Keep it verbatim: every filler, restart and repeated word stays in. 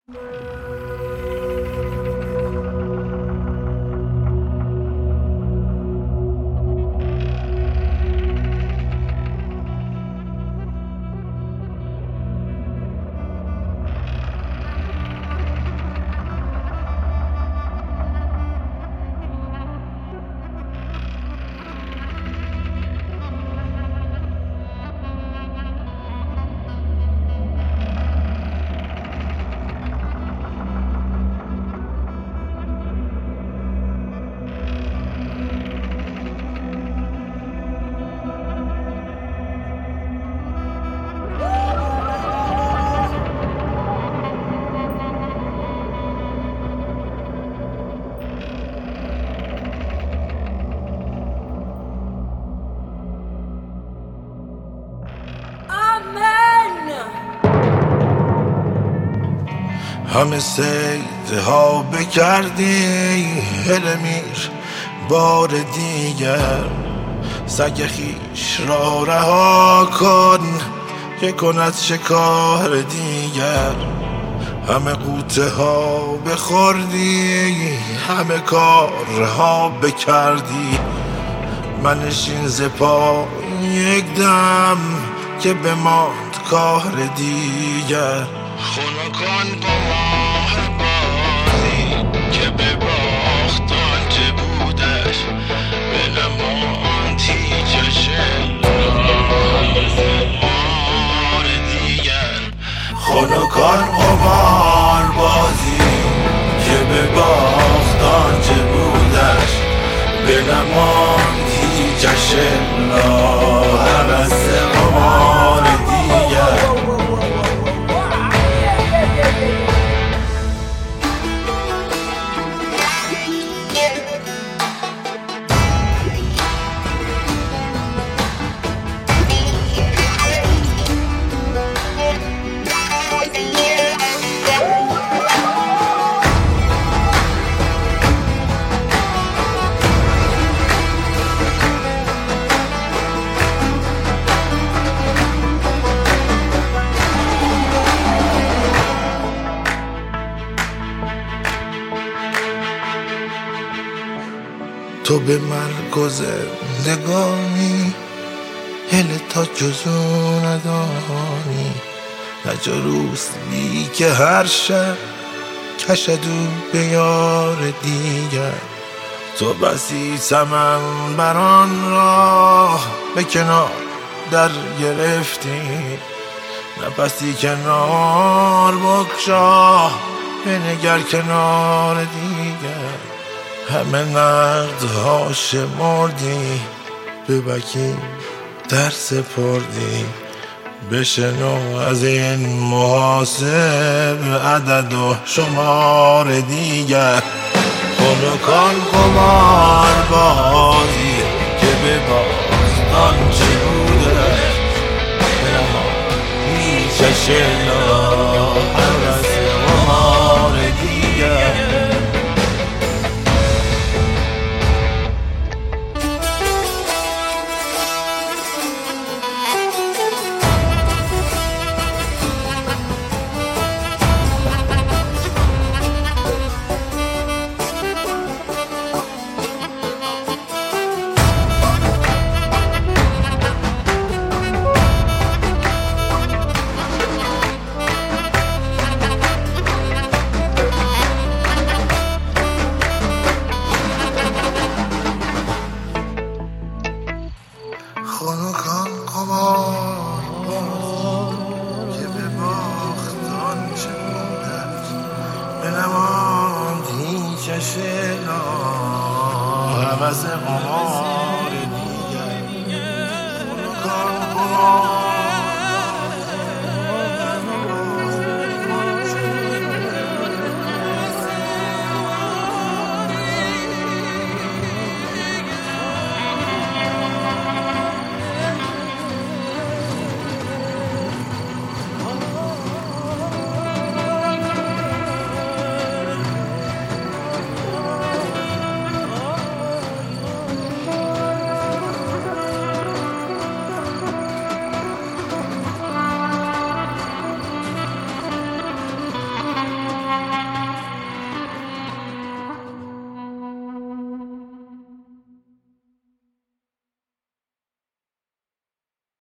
همه سیده ها بکردی هلمیر بار دیگر، سگ خیش را رها کن که کند شکار دیگر. همه قوطه ها بخوردی، همه کارها بکردی، منشین ز پا یک دم که بماند کار دیگر. خنکان قمار بازی که به باخت آنچه بودش، بنماند هیچش مار دیگر. خنکان قمار بازی که به باخت آنچه بودش، بنماند هیچش الا هوس قمار دیگر. تو به مرگ و زندگانی هل تا جزو ندانی، نجا روسلی که هر شب کشدو به یار دیگر. تو بسی چمن بران راه به کنار در گرفتی، نفسی کنار بگشا بنگر کنار دیگر. همه نقدها شمردی به وکیل در سپردی، بشنو از این محاسب عدد و شمار دیگر. خنکان قمار بازی که به باخت آنچه بوده، بنماند هیچش الا هوس قمار دیگر. خنکان قمار که به باخت آنچه بودش، بنماند هیچش الا هوس قمار